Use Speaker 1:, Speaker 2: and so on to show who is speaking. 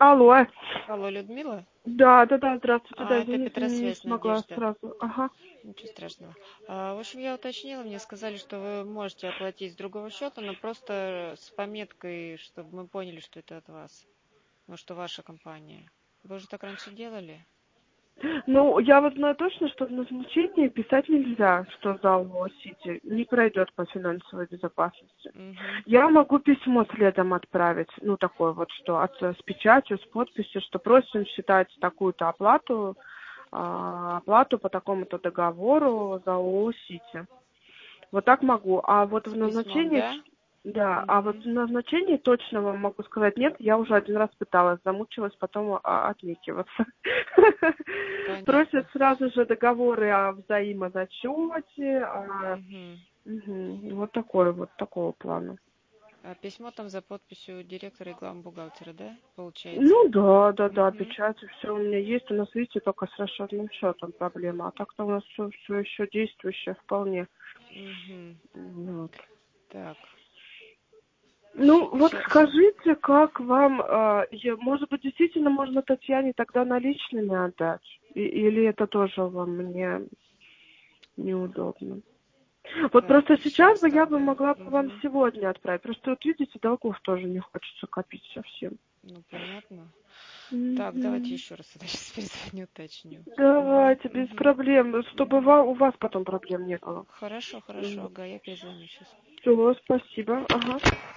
Speaker 1: Алло.
Speaker 2: Алло, Людмила?
Speaker 1: Да, здравствуйте, да,
Speaker 2: Это
Speaker 1: извините, не
Speaker 2: Петросвязь,
Speaker 1: смогла
Speaker 2: Надежда.
Speaker 1: сразу. Ага.
Speaker 2: Ничего страшного. В общем, я уточнила, мне сказали, что вы можете оплатить с другого счета, но просто с пометкой, чтобы мы поняли, что это от вас. Ну, что ваша компания. Вы уже так раньше делали?
Speaker 1: Ну, я вот знаю точно, что в назначении писать нельзя, что за Сити не пройдет по финансовой безопасности.
Speaker 2: Угу.
Speaker 1: Я могу письмо следом отправить, ну, такое вот, что с печатью, с подписью, что просим считать такую-то оплату, оплату по такому-то договору за Сити. Вот так могу. А вот
Speaker 2: С
Speaker 1: в
Speaker 2: письмом,
Speaker 1: назначении,
Speaker 2: да?
Speaker 1: да, а вот
Speaker 2: Угу.
Speaker 1: в назначении точно вам могу сказать нет. Я уже один раз пыталась, замучилась потом отнекиваться. Просят
Speaker 2: Понятно.
Speaker 1: сразу же договоры о взаимозачете,
Speaker 2: Угу.
Speaker 1: вот такое вот, такого плана.
Speaker 2: А письмо там за подписью директора и главбухгалтера, да, получается?
Speaker 1: Ну да,
Speaker 2: Угу.
Speaker 1: печать, все у меня есть. У нас, видите, только с расчетным счетом проблема. А так-то у нас все еще действующее вполне.
Speaker 2: Угу.
Speaker 1: Вот.
Speaker 2: Так.
Speaker 1: Ну, вот
Speaker 2: Сейчас.
Speaker 1: скажите, как вам, может быть, действительно можно Татьяне тогда наличными отдать? Или это тоже вам мне неудобно? Вот
Speaker 2: Так,
Speaker 1: просто сейчас
Speaker 2: сейчас
Speaker 1: бы я бы
Speaker 2: тогда.
Speaker 1: могла бы вам
Speaker 2: Угу.
Speaker 1: сегодня отправить. Просто вот видите, долгов тоже не хочется копить совсем.
Speaker 2: Ну, понятно. Так, давайте
Speaker 1: Мгм.
Speaker 2: еще раз тогда сейчас перезвоню, уточню. Угу.
Speaker 1: Давайте, без
Speaker 2: Угу.
Speaker 1: проблем, чтобы
Speaker 2: Угу.
Speaker 1: у вас потом проблем не было.
Speaker 2: Хорошо, хорошо, ага, я перезвоню сейчас.
Speaker 1: Все, спасибо. Ага.